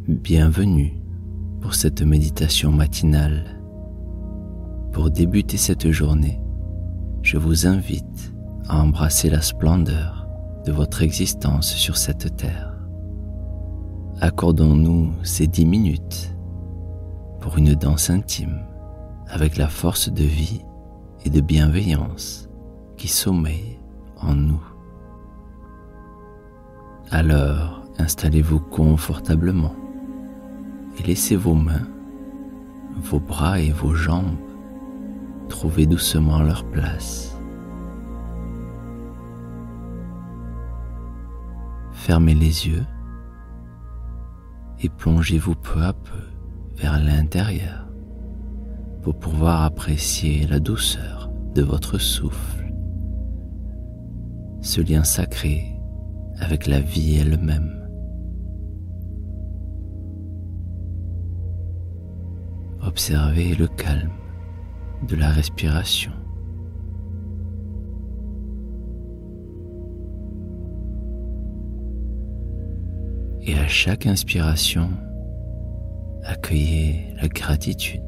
Bienvenue pour cette méditation matinale. Pour débuter cette journée, je vous invite à embrasser la splendeur de votre existence sur cette terre. Accordons-nous ces 10 minutes pour une danse intime avec la force de vie et de bienveillance qui sommeille en nous. Alors, installez-vous confortablement et laissez vos mains, vos bras et vos jambes trouver doucement leur place. Fermez les yeux et plongez-vous peu à peu vers l'intérieur pour pouvoir apprécier la douceur de votre souffle, ce lien sacré avec la vie elle-même. Observez le calme de la respiration. Et à chaque inspiration, accueillez la gratitude.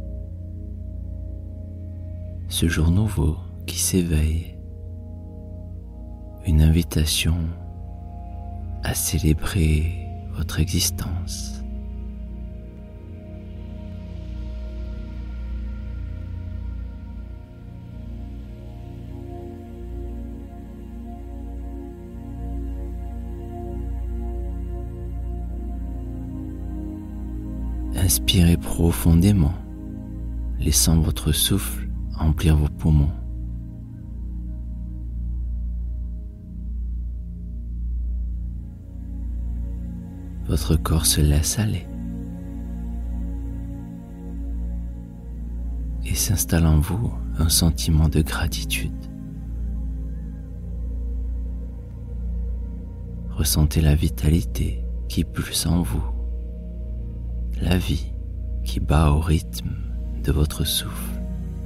Ce jour nouveau qui s'éveille, une invitation à célébrer votre existence. Inspirez profondément, laissant votre souffle remplir vos poumons. Votre corps se laisse aller et s'installe en vous un sentiment de gratitude. Ressentez la vitalité qui pulse en vous, la vie qui bat au rythme de votre souffle.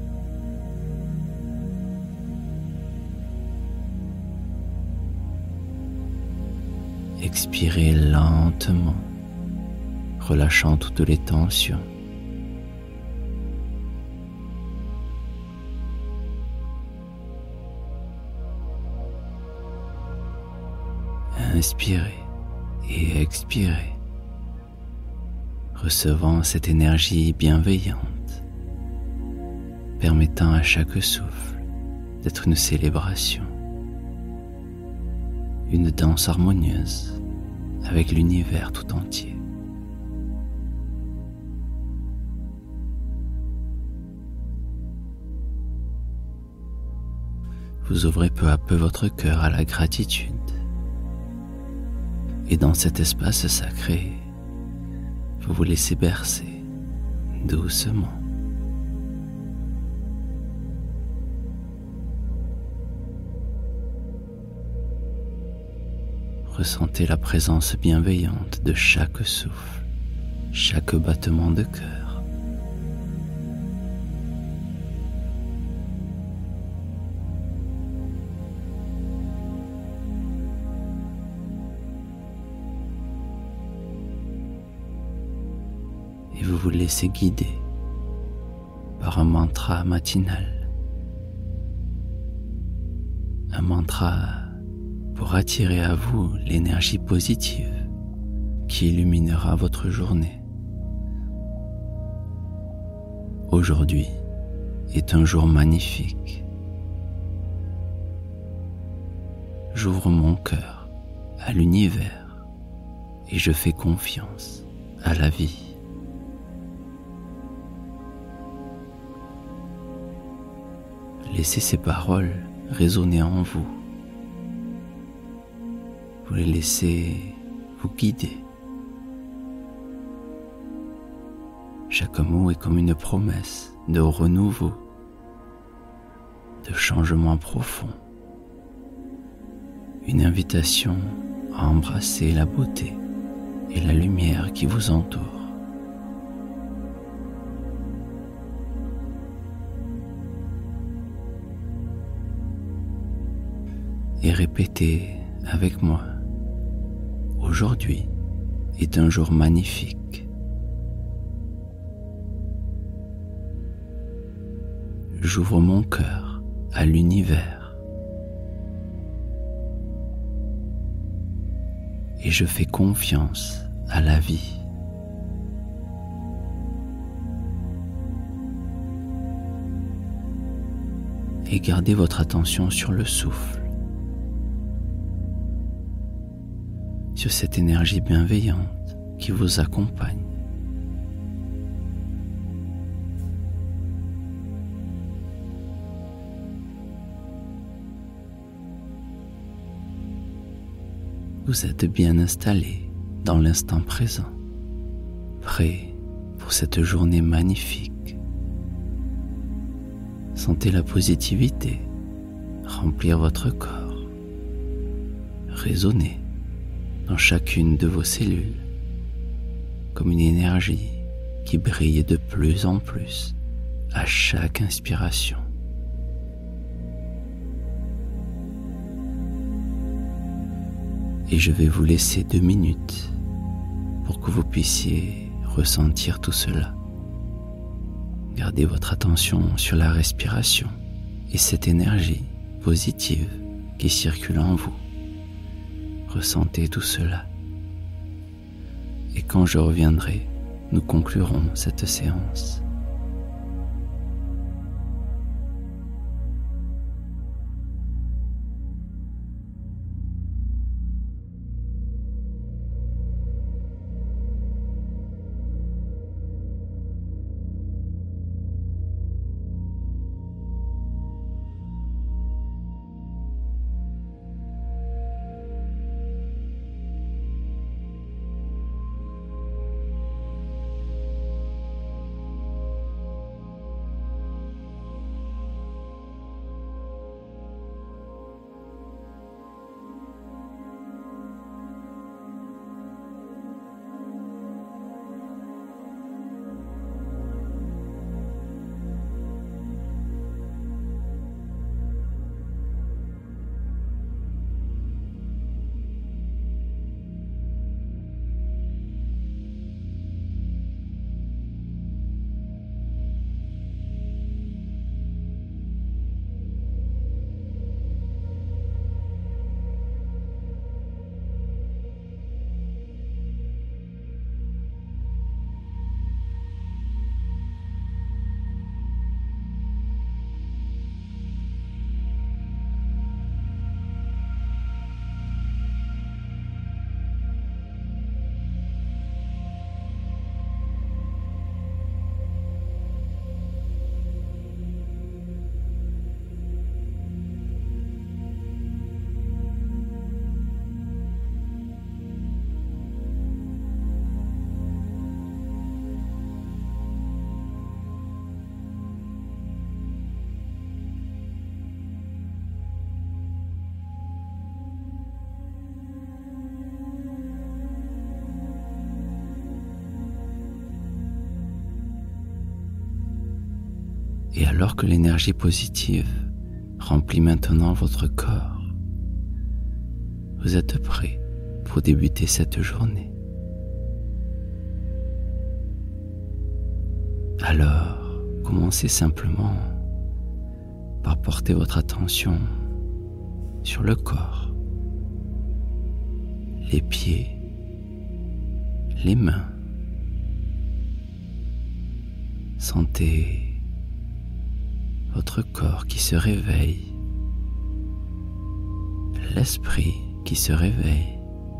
Expirez lentement, relâchant toutes les tensions. Inspirez et expirez, recevant cette énergie bienveillante, permettant à chaque souffle d'être une célébration, une danse harmonieuse avec l'univers tout entier. Vous ouvrez peu à peu votre cœur à la gratitude. Et dans cet espace sacré, vous vous laissez bercer doucement. Ressentez la présence bienveillante de chaque souffle, chaque battement de cœur. Et vous vous laissez guider par un mantra matinal. Un mantra pour attirer à vous l'énergie positive qui illuminera votre journée. Aujourd'hui est un jour magnifique. J'ouvre mon cœur à l'univers et je fais confiance à la vie. Laissez ces paroles résonner en vous. Vous les laissez vous guider. Chaque mot est comme une promesse de renouveau, de changement profond, une invitation à embrasser la beauté et la lumière qui vous entoure. Et répétez avec moi: aujourd'hui est un jour magnifique. J'ouvre mon cœur à l'univers et je fais confiance à la vie. Et gardez votre attention sur le souffle, sur cette énergie bienveillante qui vous accompagne. Vous êtes bien installé dans l'instant présent, prêt pour cette journée magnifique. Sentez la positivité remplir votre corps, résonner dans chacune de vos cellules comme une énergie qui brille de plus en plus à chaque inspiration. Et je vais vous laisser 2 minutes pour que vous puissiez ressentir tout cela. Gardez votre attention sur la respiration et cette énergie positive qui circule en vous. Ressentez tout cela. Et quand je reviendrai, nous conclurons cette séance. Et alors que l'énergie positive remplit maintenant votre corps, vous êtes prêt pour débuter cette journée. Alors, commencez simplement par porter votre attention sur le corps, les pieds, les mains. Sentez votre corps qui se réveille, l'esprit qui se réveille.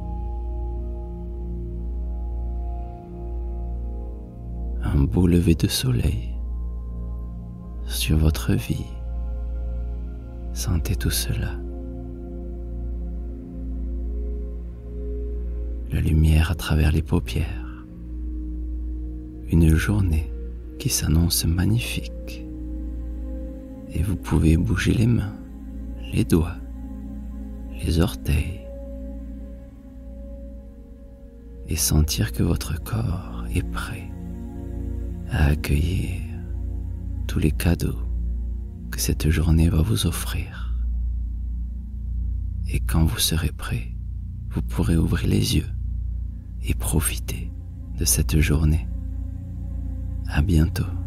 Un beau lever de soleil sur votre vie. Sentez tout cela. La lumière à travers les paupières. Une journée qui s'annonce magnifique. Et vous pouvez bouger les mains, les doigts, les orteils et sentir que votre corps est prêt à accueillir tous les cadeaux que cette journée va vous offrir. Et quand vous serez prêt, vous pourrez ouvrir les yeux et profitez de cette journée. À bientôt.